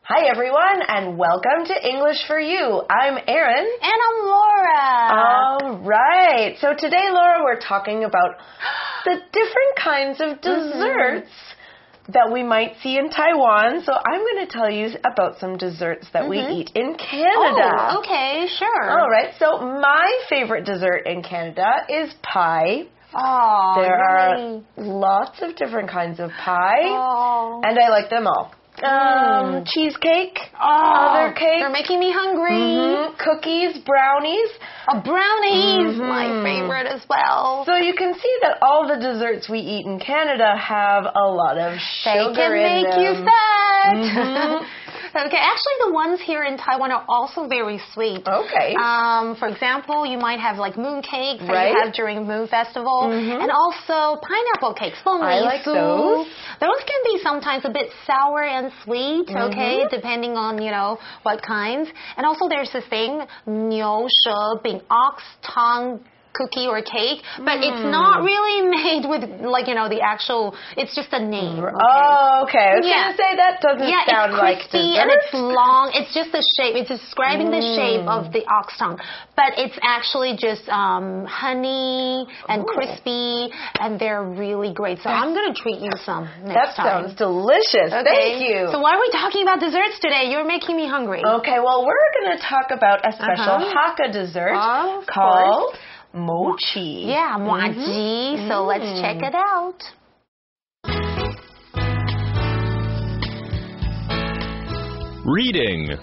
Hi, everyone, and welcome to English for You. I'm Erin. And I'm Laura. All right. So today, Laura, we're talking about the different kinds of desserts that we might see in Taiwan. So I'm going to tell you about some desserts that we eat in Canada. Oh, okay, sure. All right. So my favorite dessert in Canada is pie. Oh, There really? are lots of different kinds of pie, Oh. and I like them all. Cheesecake, Oh, other cakes. They're making me hungry. Cookies, brownies. Oh, brownies, my favorite as well. So you can see that all the desserts we eat in Canada have a lot of sugar They can in make them. you fat. Okay, actually the ones here in Taiwan are also very sweet. Okay. For example, you might have like moon cakes that Right. you have during Moon Festival, and also pineapple cakes. I like those. Those can be sometimes a bit sour and sweet, okay, depending on, what kinds. And also there's this thing, 牛舌饼, ox tongue cookie or cake, but it's not really made with, the actual, it's just a name. Okay? Oh, okay. I was going to say that doesn't sound it's like crispy dessert. and it's long. It's just the shape. It's describing the shape of the ox tongue, but it's actually just honey and crispy, and they're really great. So I'm going to treat you some next time. That sounds delicious. Okay. Thank you. So why are we talking about desserts today? You're making me hungry. Okay, well, we're going to talk about a special Hakka dessert Of called mochi. Yeah, muaji. So let's check it out. Reading.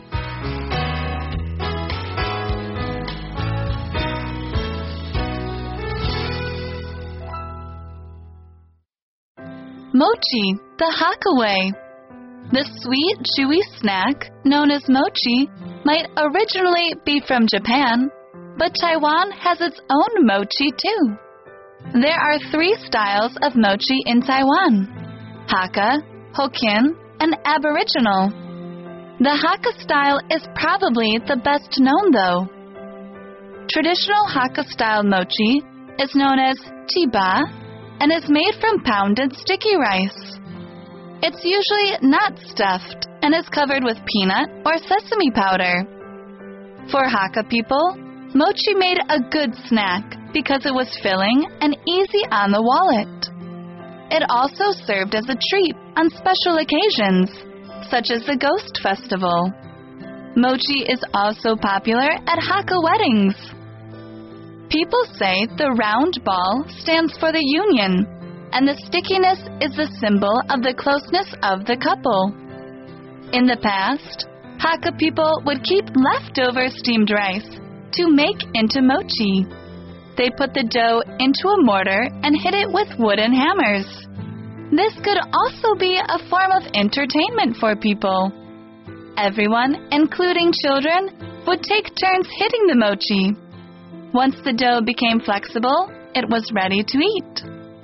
Mochi, the Hakka way. The sweet, chewy snack, known as mochi, might originally be from Japan, but Taiwan has its own mochi too. There are 3 styles of mochi in Taiwan: Hakka, Hokkien, and Aboriginal. The Hakka style is probably the best known though. Traditional Hakka-style mochi is known as chiba and is made from pounded sticky rice. It's usually not stuffed and is covered with peanut or sesame powder. For Hakka people, mochi made a good snack because it was filling and easy on the wallet. It also served as a treat on special occasions, such as the Ghost Festival. Mochi is also popular at Hakka weddings. People say the round ball stands for the union, and the stickiness is the symbol of the closeness of the couple. In the past, Hakka people would keep leftover steamed rice to make into mochi. They put the dough into a mortar and hit it with wooden hammers. This could also be a form of entertainment for people. Everyone, including children, would take turns hitting the mochi. Once the dough became flexible, it was ready to eat.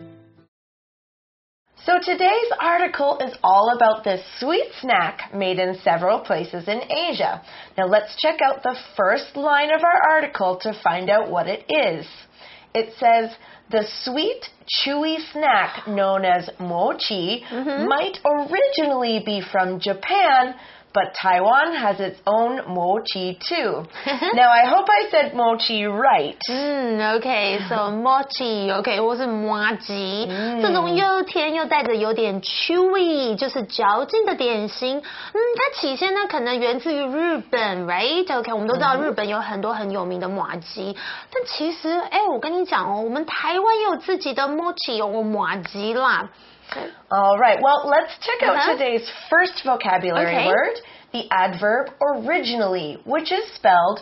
So today's article is all about this sweet snack made in several places in Asia. Now let's check out the first line of our article to find out what it is. It says, the sweet, chewy snack known as mochi might originally be from Japan, but Taiwan has its own mochi too. Now, I hope I said mochi right. Okay, so mochi, okay, 或是麻吉，这种又甜又带着有点 chewy， 就是嚼劲的点心。它起先呢可能源自于日本 ，right？ OK， 我们都知道日本有很多很有名的麻吉，但其实，我跟你讲哦，我们台湾也有自己的 mochi 有麻吉啦。 All right, well, let's check out today's first vocabulary word, the adverb originally, which is spelled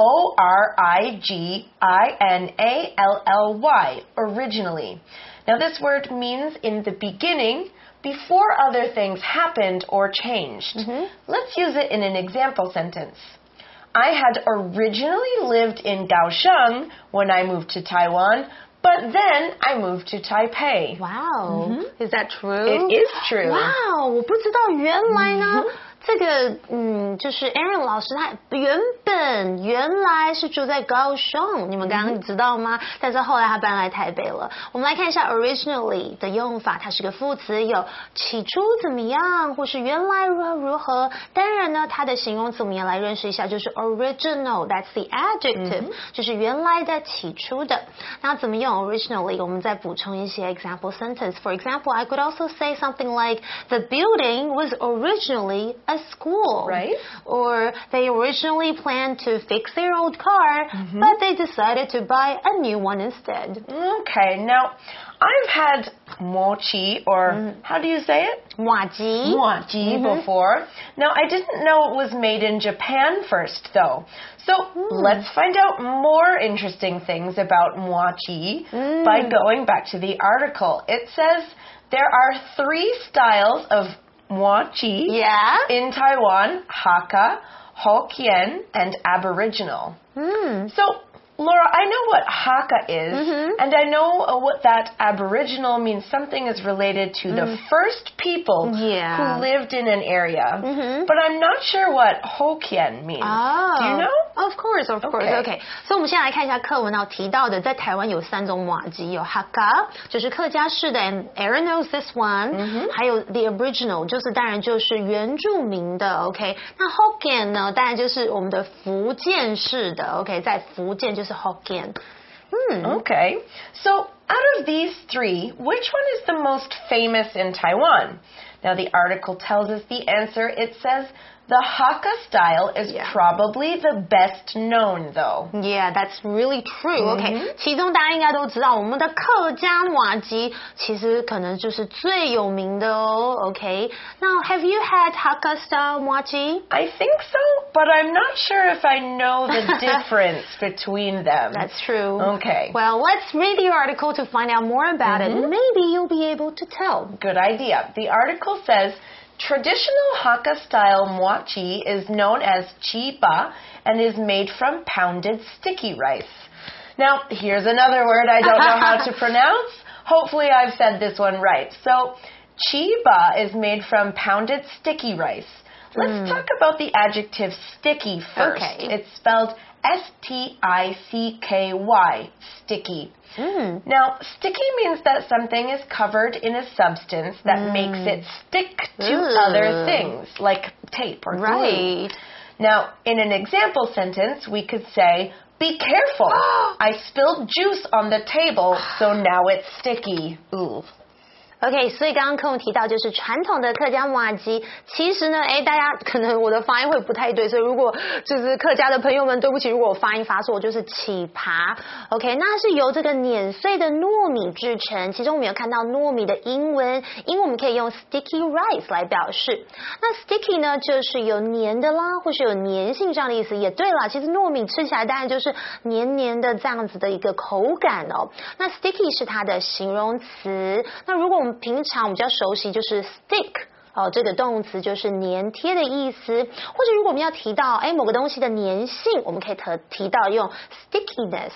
O-R-I-G-I-N-A-L-L-Y, originally. Now, this word means in the beginning, before other things happened or changed. Let's use it in an example sentence. I had originally lived in Kaohsiung when I moved to Taiwan, but then I moved to Taipei. Wow, is that true? It is true. Wow, 我不知道原来呢。 这个就是 Aaron 老师他原来是住在高雄，你们刚刚知道吗？但是后来他搬来台北了。我们来看一下 originally 的用法，它是个副词，有起初怎么样，或是原来如何。当然呢，它的形容词我们也来认识一下，就是 original，that's the adjective，就是原来的、起初的。那怎么用 originally？ 我们再补充一些 example sentence. For example, I could also say something like, the building was originally a school. Right. Or they originally planned to fix their old car, but they decided to buy a new one instead. Okay, now I've had mochi, or how do you say it? 麻糬 Mochi before. Now, I didn't know it was made in Japan first, though. So let's find out more interesting things about mochi by going back to the article. It says there are 3 styles of mochi in Taiwan: Hakka, Hokkien, and Aboriginal. So, Laura, I know what Hakka is, and I know what that Aboriginal means. Something is related to the first people who lived in an area. But I'm not sure what Hokkien means. Do you know? Of course. Okay. 所以我们先来看一下课文要提到的，在台湾有3种麻糬，有 Hakka 就是客家式的 ，and Aaron knows this one，还有 the Aboriginal 就是当然就是原住民的 ，OK。那 Hokkien 呢，当然就是我们的福建式的 ，OK， 在福建就是 Hokkien。 Okay. So, out of these 3, which one is the most famous in Taiwan? Now, the article tells us the answer. It says the Hakka style is probably the best known, though. Yeah, that's really true. OK， 其中大家应该都知道，我们的客家麻糬其实可能就是最有名的哦。OK，Now have you had Hakka style 麻糬? I think so, but I'm not sure if I know the difference between them. That's true. Okay. Well, let's read the article to find out more about it. Maybe you'll be able to tell. Good idea. The article says, traditional Hakka-style mochi is known as chiba and is made from pounded sticky rice. Now, here's another word I don't know how to pronounce. Hopefully I've said this one right. So, chiba is made from pounded sticky rice. Let's talk about the adjective sticky first. Okay. It's spelled S-T-I-C-K-Y, sticky. Now, sticky means that something is covered in a substance that makes it stick to other things, like tape or glue. Right. Now, in an example sentence, we could say, be careful, I spilled juice on the table, so now it's sticky. Ooh. OK， 所以刚刚课文提到就是传统的客家麻糬，其实呢，大家可能我的发音会不太对，所以如果就是客家的朋友们，对不起，如果我发音发错，就是起扒。OK， 那是由这个碾碎的糯米制成，其中我们有看到糯米的英文我们可以用 sticky rice 来表示。那 sticky 呢，就是有黏的啦，或是有粘性这样的意思。也对啦，其实糯米吃起来当然就是黏黏的这样子的一个口感哦。那 sticky 是它的形容词。那如果我们平常比较熟悉就是 stick 这个动词就是粘贴的意思，或者如果我们要提到某个东西的粘性，我们可以提到用 stickiness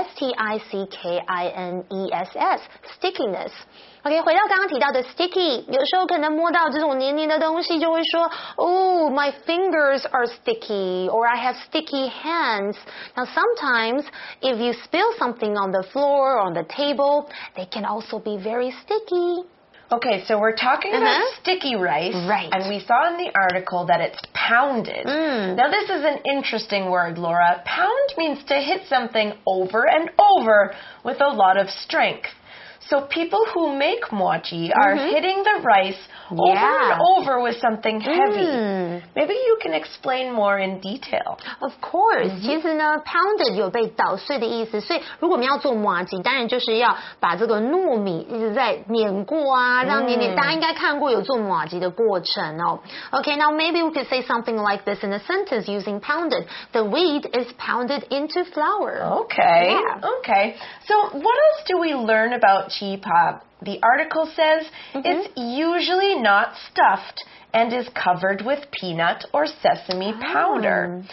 S-T-I-C-K-I-N-E-S-S stickiness。 OK， 回到刚刚提到的 sticky， 有时候可能摸到这种黏黏的东西就会说 Oh, my fingers are sticky, or I have sticky hands. Now sometimes if you spill something on the floor or on the table, they can also be very sticky. Okay, so we're talking about sticky rice. Right. And we saw in the article that it's pounded. Now, this is an interesting word, Laura. Pound means to hit something over and over with a lot of strength. So people who make mochi are hitting the rice over and over with something heavy. Maybe you can explain more in detail. Of course. 其实呢 pounded 有被捣碎的意思，所以如果我们要做麻糬，当然就是要把这个糯米一直在碾过啊，让黏，大家应该看过有做麻糬的过程哦。Okay, now maybe we could say something like this in a sentence using pounded. The wheat is pounded into flour. Okay. Yeah. Okay. So what else do we learn about chipa? The article says it's usually not stuffed and is covered with peanut or sesame powder.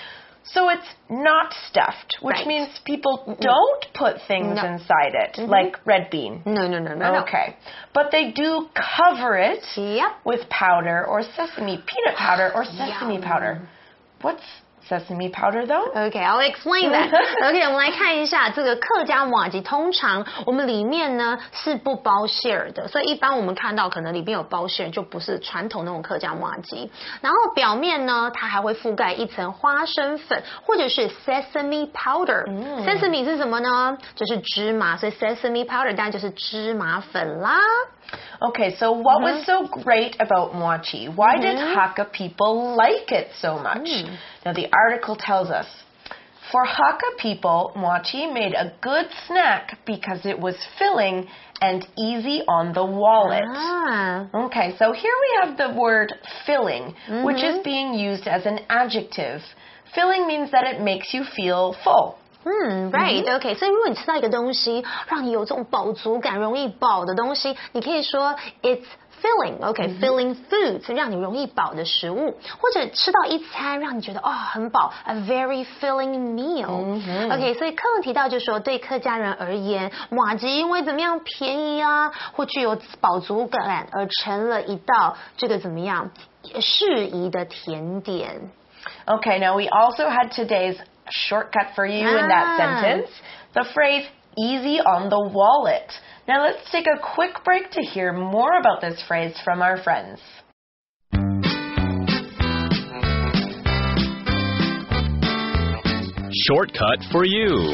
So it's not stuffed, which Right. means people don't put things No. inside it, like red bean. No. Okay. But they do cover it Yep. with powder or sesame, peanut powder or sesame powder. What's sesame powder though? Okay, I'll explain that. OK， 我们来看一下这个客家麻糬，通常我们里面呢是不包馅儿的，所以一般我们看到可能里面有包馅，就不是传统那种客家麻糬。然后表面呢，它还会覆盖一层花生粉或者是 sesame powder。Sesame 是什么呢？就是芝麻，所以 sesame powder 当然就是芝麻粉啦。 Okay, so what was so great about mochi? Why did Hakka people like it so much? Now, the article tells us, for Hakka people, mochi made a good snack because it was filling and easy on the wallet. Okay, so here we have the word filling, which is being used as an adjective. Filling means that it makes you feel full. Right, OK， 所以如果你吃到一个东西，让你有这种饱足感、容易饱的东西，你可以说 it's filling，OK，filling foods， 让你容易饱的食物，或者吃到一餐让你觉得哦很饱 ，a very filling meal。OK， 所以课文提到就说，对客家人而言，麻糬因为怎么样便宜啊，或具有饱足感，而成了一道这个怎么样适宜的甜点。 Okay, now we also had today's shortcut for you in that sentence. The phrase easy on the wallet. Now let's take a quick break to hear more about this phrase from our friends. Shortcut for you.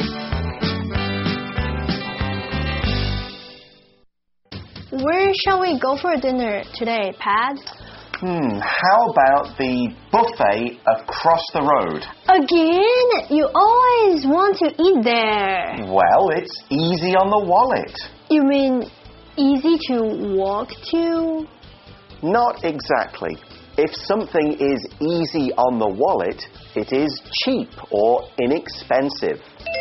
Where shall we go for dinner today, Pat? How about the buffet across the road? Again? You always want to eat there. Well, it's easy on the wallet. You mean easy to walk to? Not exactly. If something is easy on the wallet, it is cheap or inexpensive.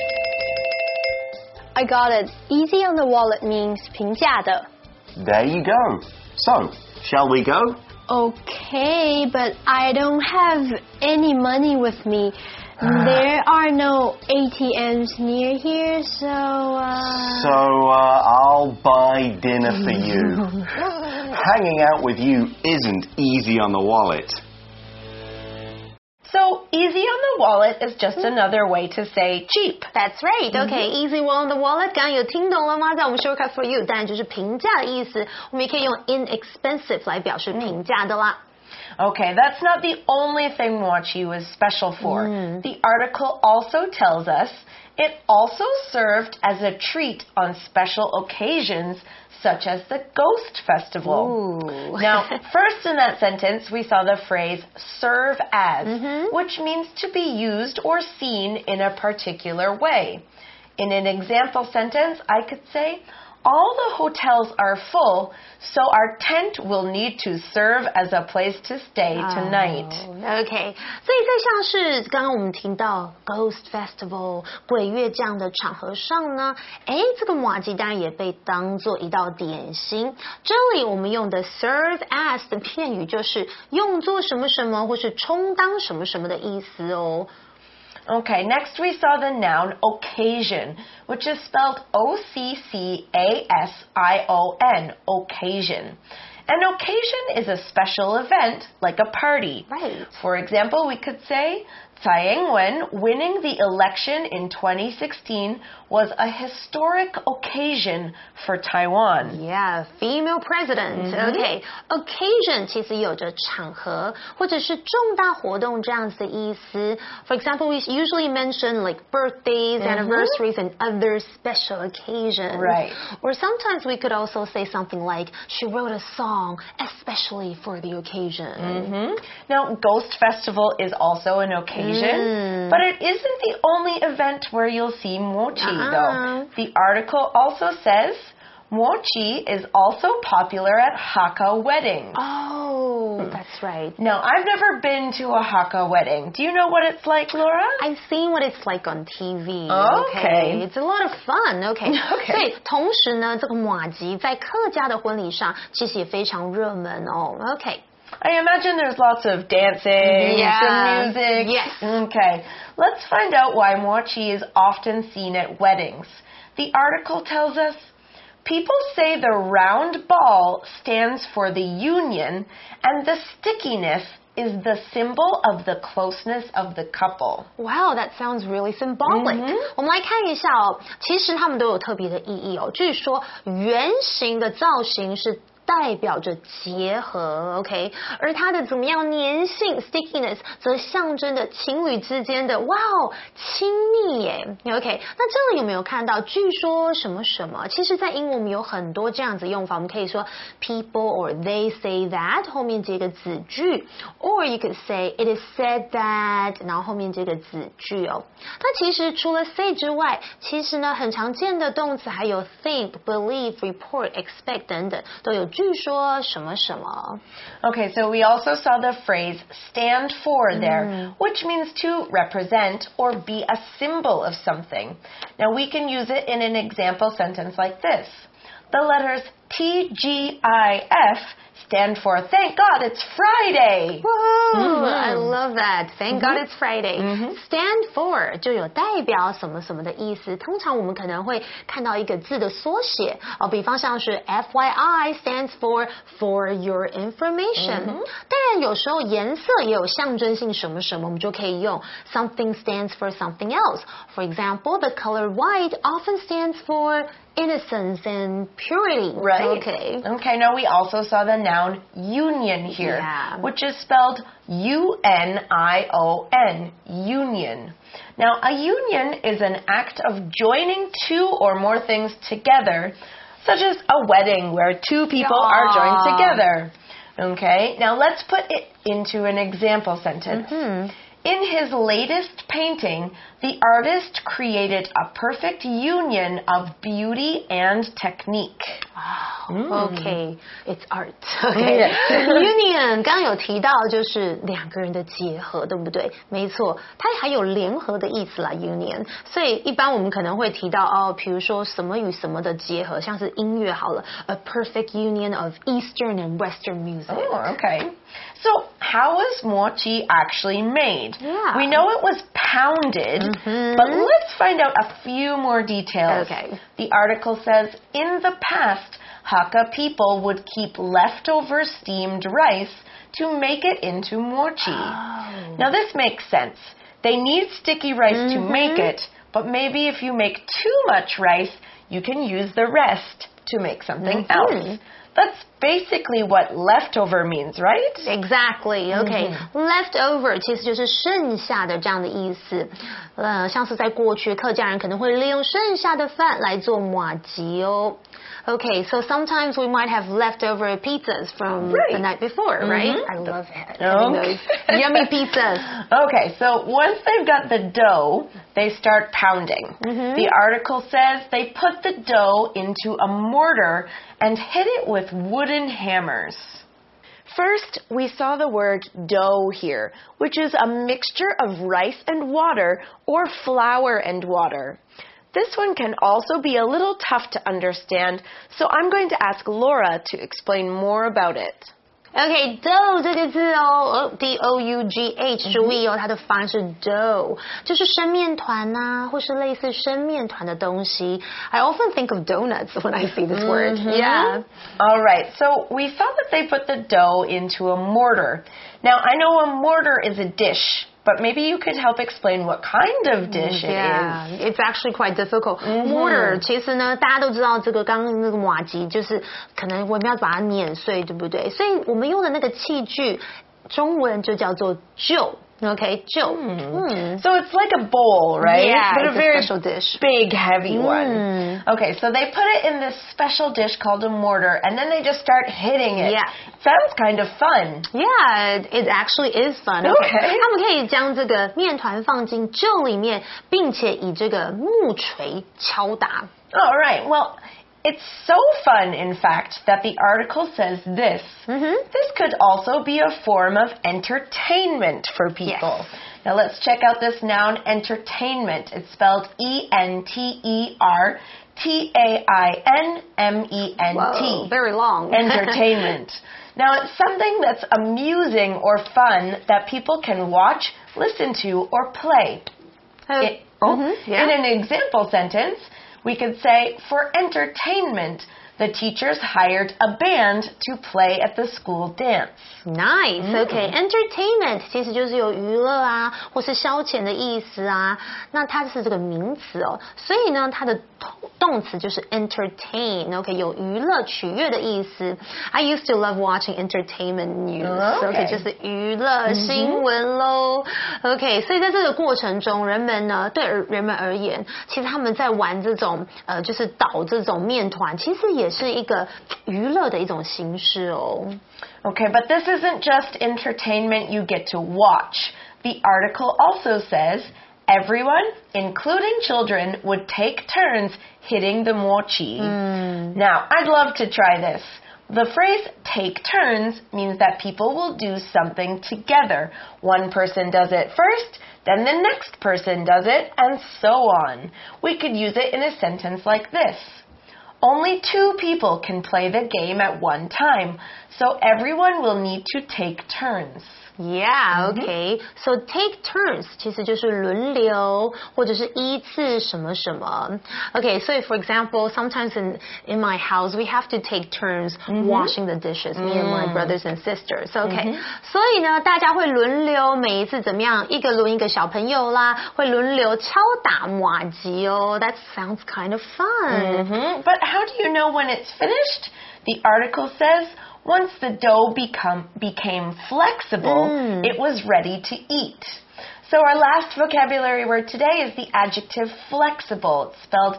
I got it. Easy on the wallet means 平价的. There you go. So, shall we go? Okay, but I don't have any money with me. There are no ATMs near here, so... I'll buy dinner for you. Hanging out with you isn't easy on the wallet. So, easy on the wallet is just another way to say cheap. That's right. Okay, easy on the wallet. 刚刚有听懂了吗？在我们 shortcut for you， 当然就是平价的意思。我们也可以用 inexpensive 来表示平价的啦。 Okay, that's not the only thing mochi was special for. The article also tells us it also served as a treat on special occasions such as the Ghost Festival. Ooh. Now, first in that sentence, we saw the phrase serve as, which means to be used or seen in a particular way. In an example sentence, I could say, all the hotels are full, so our tent will need to serve as a place to stay tonight. OK， 所以在像是刚刚我们听到 Ghost Festival 鬼月这样的场合上呢，这个麻糬当然也被当做一道点心。这里我们用的 serve as 的片语就是用作什么什么或是充当什么什么的意思哦。 Okay, next we saw the noun occasion, which is spelled O-C-C-A-S-I-O-N, occasion. An occasion is a special event, like a party. Right. For example, we could say, Tsai Ing-wen winning the election in 2016 was a historic occasion for Taiwan. Yeah, female president. OK, occasion 其实有着场合或者是重大活动这样子的意思。For example, we usually mention like birthdays, anniversaries, and other special occasions. Right. Or sometimes we could also say something like, she wrote a song especially for the occasion. Now, Ghost Festival is also an occasion, but it isn't the only event where you'll see mochi, though. The article also says mochi is also popular at Hakka weddings. Oh, that's right. Now, I've never been to a Hakka wedding. Do you know what it's like, Laura? I've seen what it's like on TV. Okay. It's a lot of fun. Okay. 所以同时呢，这个麻糬在客家的婚礼上其实也非常热门哦。Okay. I imagine there's lots of dancing, some music. Yes. Okay. Let's find out why mochi is often seen at weddings. The article tells us, people say the round ball stands for the union and the stickiness is the symbol of the closeness of the couple. Wow, that sounds really symbolic. 我们来看一下哦，其实它们都有特别的意义哦。据说圆形的造型是代表着结合 ，OK， 而它的怎么样粘性 stickiness 则象征着情侣之间的哇哦亲密耶 ，OK。那这里有没有看到？据说什么什么？其实，在英文我们有很多这样子用法，我们可以说 people or they say that 后面接个子句 ，or you could say it is said that 然后后面接个子句哦。那其实除了 say 之外，其实呢很常见的动词还有 think、believe、report、expect 等等都有。据说什么什么 Okay, so we also saw the phrase stand for there, which means to represent or be a symbol of something. Now we can use it in an example sentence like this. The letters TGIF stand for thank God it's Friday. Whoa, I love that. Thank God it's Friday. Stand for 就有代表什么什么的意思。通常我们可能会看到一个字的缩写哦，比方像是 FYI stands for your information。当然有时候颜色也有象征性什么什么，我们就可以用 something stands for something else. For example, the color white often stands for innocence and purity. Right. Okay. Okay, now we also saw the noun union here, which is spelled U-N-I-O-N, union. Now, a union is an act of joining two or more things together, such as a wedding where two people are joined together. Okay, now let's put it into an example sentence. In his latest painting, the artist created a perfect union of beauty and technique. Okay, it's art. Okay, union 刚刚有提到就是两个人的结合，对不对？没错，它还有联合的意思啦 ，union。所以一般我们可能会提到哦，比如说什么与什么的结合，像是音乐好了 ，a perfect union of Eastern and Western music. Oh, okay. So, how was mochi actually made? Yeah. We know it was pounded, but let's find out a few more details. Okay. The article says, in the past, Hakka people would keep leftover steamed rice to make it into mochi. Oh. Now, this makes sense. They need sticky rice to make it, but maybe if you make too much rice, you can use the rest to make something else. That's basically what leftover means, right? Exactly. Okay. Leftover 其实就是剩下的这样的意思。像是在过去，客家人可能会利用剩下的饭来做麻糬哦。Okay, so sometimes we might have leftover pizzas from the night before, right? I love it. Those yummy pizzas. Okay, so once they've got the dough, they start pounding. The article says they put the dough into a mortar and hit it with wooden hammers. First, we saw the word dough here, which is a mixture of rice and water or flour and water. This one can also be a little tough to understand, so I'm going to ask Laura to explain more about it. Okay, dough 这个字哦 ，D-O-U-G-H， 注意哦，它的发音是 dough， 就是生面团呐，或是类似生面团的东西。I often think of donuts when I see this word. Yeah. All right, so we saw that they put the dough into a mortar. Now, I know a mortar is a dish, but maybe you could help explain what kind of dish it is. It's actually quite difficult. Mortar 其实呢，大家都知道这个刚刚那个麻糬，就是可能我们要把它碾碎，对不对？所以我们用的那个器具，中文就叫做臼。Okay, 臼。 So it's like a bowl, right? Yeah, but it's a very special dish. Big, heavy one. Okay, so they put it in this special dish called a mortar, and then they just start hitting it. Yeah. Sounds kind of fun. Yeah, it actually is fun. Okay. 他们可以将这个面团放进臼里面，并且以这个木锤敲打。 All right, well, it's so fun, in fact, that the article says this. This could also be a form of entertainment for people. Yes. Now let's check out this noun, entertainment. It's spelled E-N-T-E-R-T-A-I-N-M-E-N-T. Whoa, very long. Entertainment. Now, it's something that's amusing or fun that people can watch, listen to, or play. In an example sentence, we could say, for entertainment, the teachers hired a band to play at the school dance. Nice. Okay. Entertainment 其实就是有娱乐啊，或是消遣的意思啊。那它是这个名词哦，所以呢，它的动词就是 entertain。OK， 有娱乐、取悦的意思。I used to love watching entertainment news。OK， 就是娱乐新闻喽。OK， 所以在这个过程中，人们们而言，其实他们在玩这种就是捣这种面团，其实也是一个娱乐的一种形式哦。 Okay, but this isn't just entertainment you get to watch. The article also says everyone, including children, would take turns hitting the mochi. Now, I'd love to try this. The phrase take turns means that people will do something together. One person does it first, then the next person does it, and so on. We could use it in a sentence like this. Only 2 people can play the game at one time, so everyone will need to take turns. Yeah, okay. So take turns 其实就是轮流或者是依次什么什么。Okay, so for example, sometimes in my house we have to take turns washing the dishes, me and my brothers and sisters. Okay. 所以呢，大家会轮流每一次怎么样？一个轮一个小朋友啦，会轮流敲打麻糬哦。That sounds kind of fun. But how do you know when it's finished? The article says once the dough became flexible, it was ready to eat. So our last vocabulary word today is the adjective flexible. It's spelled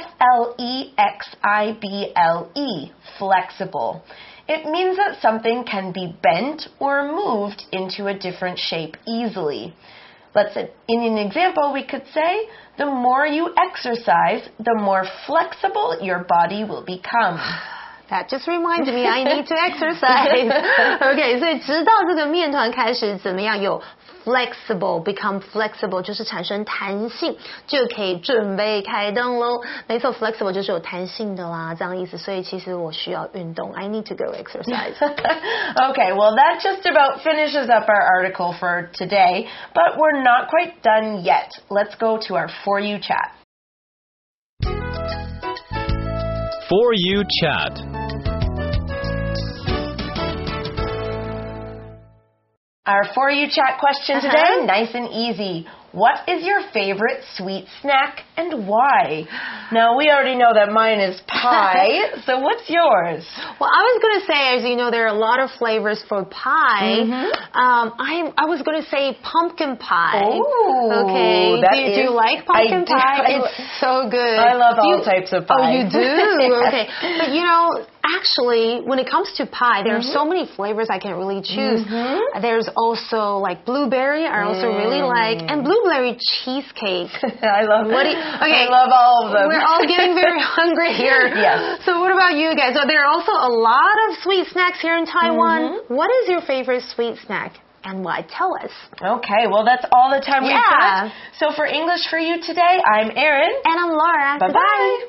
F-L-E-X-I-B-L-E, flexible. It means that something can be bent or moved into a different shape easily. In an example, we could say, the more you exercise, the more flexible your body will become. That just reminds me I need to exercise. Okay, 所以直到这个面团开始怎么样有 become flexible 就是产生弹性，就可以准备开动喽。没错 ，flexible 就是有弹性的啦，这样意思。所以其实我需要运动 I need to go exercise. Okay, well that just about finishes up our article for today, but we're not quite done yet. Let's go to our For You chat. For You chat. Our For You chat question today, nice and easy. What is your favorite sweet snack and why? Now, we already know that mine is pie, so what's yours? Well, I was going to say, as you know, there are a lot of flavors for pie. I was going to say pumpkin pie. Oh, okay. Do you like pumpkin pie? It's so good. I love all types of pie. Oh, you do? Okay. But, you know, actually, when it comes to pie, there are so many flavors I can really choose. There's also like blueberry, I also really like, and blueberry cheesecake. I love okay, I love all of them. We're all getting very hungry here. Yes. So what about you guys? So there are also a lot of sweet snacks here in Taiwan. What is your favorite sweet snack? And why? Tell us. Okay, well, that's all the time we've got. So for English for You today, I'm Erin. And I'm Laura. Bye-bye.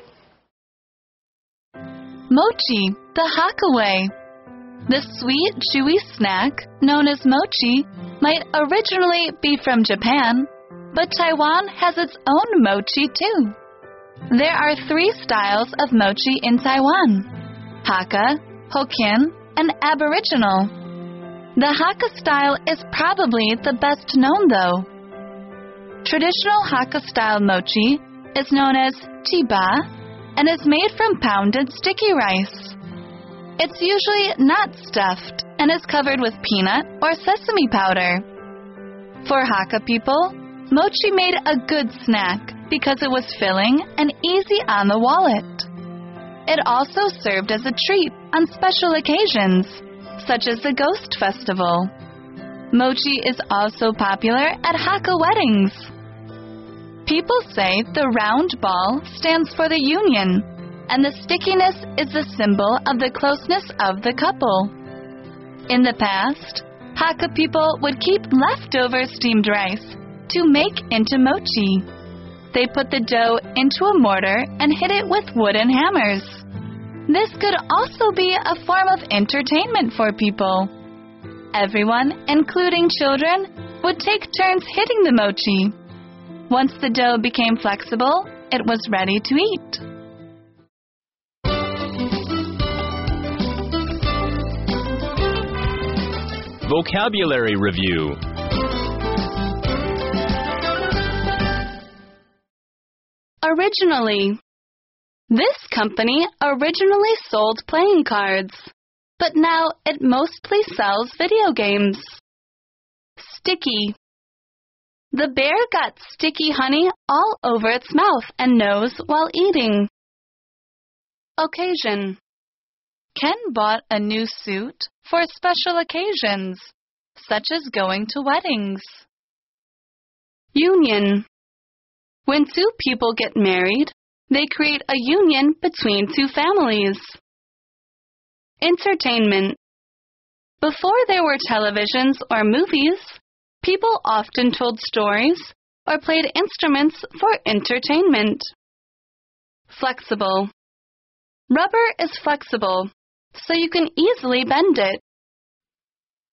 Mochi, the Hakka way. The sweet, chewy snack, known as mochi, might originally be from Japan, but Taiwan has its own mochi too. There are 3 styles of mochi in Taiwan: Hakka, Hokkien, and Aboriginal. The Hakka style is probably the best known though. Traditional Hakka style mochi is known as chiba and is made from pounded sticky rice. It's usually not stuffed and is covered with peanut or sesame powder. For Hakka people, mochi made a good snack because it was filling and easy on the wallet. It also served as a treat on special occasions, such as the Ghost Festival. Mochi is also popular at Hakka weddings. People say the round ball stands for the union, and the stickiness is the symbol of the closeness of the couple. In the past, Hakka people would keep leftover steamed rice to make into mochi. They put the dough into a mortar and hit it with wooden hammers. This could also be a form of entertainment for people. Everyone, including children, would take turns hitting the mochi. Once the dough became flexible, it was ready to eat. Vocabulary Review. Originally. This company originally sold playing cards, but now it mostly sells video games. Sticky. The bear got sticky honey all over its mouth and nose while eating. Occasion. Ken bought a new suit for special occasions, such as going to weddings. Union. When two people get married, they create a union between two families. Entertainment. Before there were televisions or movies, people often told stories or played instruments for entertainment. Flexible. Rubber is flexible, so you can easily bend it.